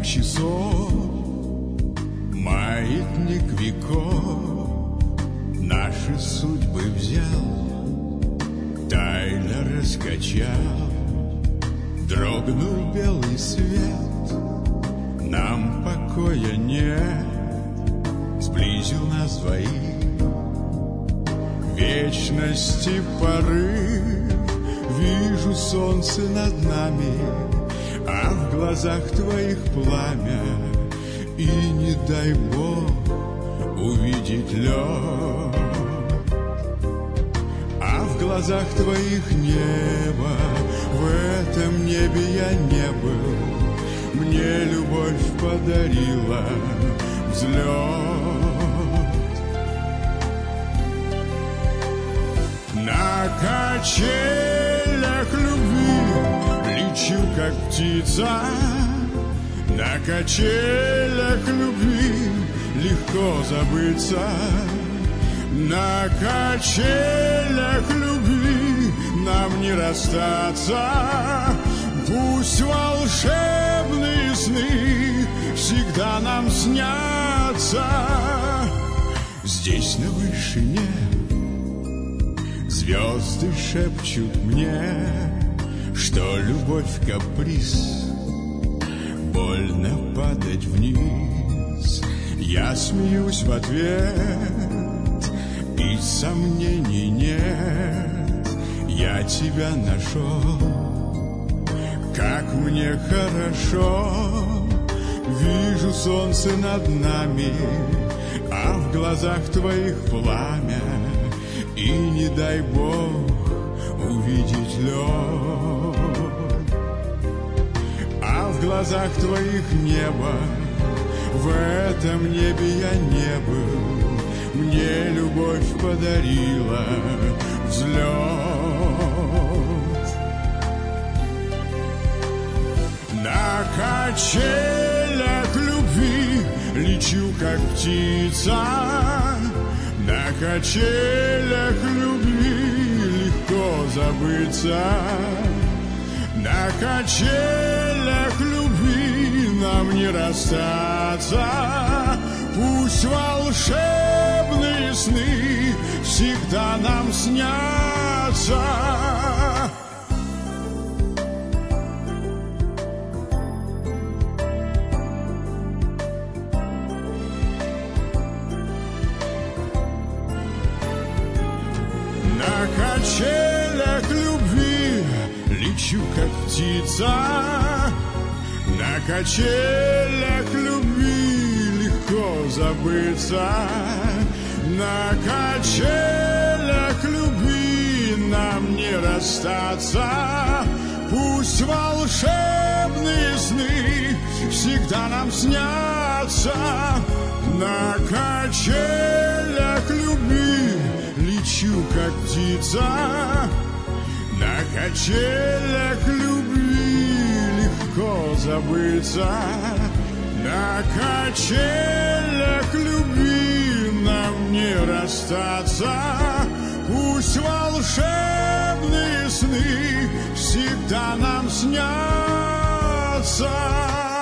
часов, маятник веков наши судьбы взял, тайно раскачал, дрогнул белый свет, нам покоя нет, сблизил нас двоих, вечности порыв, вижу солнце над нами, а в глазах твоих пламя, и не дай Бог увидеть лед. А в глазах твоих небо, в этом небе я не был, мне любовь подарила взлет. На качелях любви лечу, как птица, на качелях любви легко забыться, на качелях любви нам не расстаться. Пусть волшебные сны всегда нам снятся. Здесь на вышине звезды шепчут мне, что любовь каприз, больно падать вниз. Я смеюсь в ответ, и сомнений нет. Я тебя нашел, как мне хорошо. Вижу солнце над нами, а в глазах твоих пламя, и не дай Бог увидеть лед. А в глазах твоих небо, в этом небе я не был, мне любовь подарила взлет. На качелях любви лечу, как птица, на качелях любви легко забыться, на качелях любви нам не расстаться. Пусть волшебные сны всегда нам снятся. На качелях любви лечу, как птица, на качелях любви легко забыться, на качелях любви нам не расстаться. Пусть волшебные сны всегда нам снятся. На качелях любви лечу, как птица, на качелях любви легко забыться, на качелях любви нам не расстаться. Пусть волшебные сны всегда нам снятся.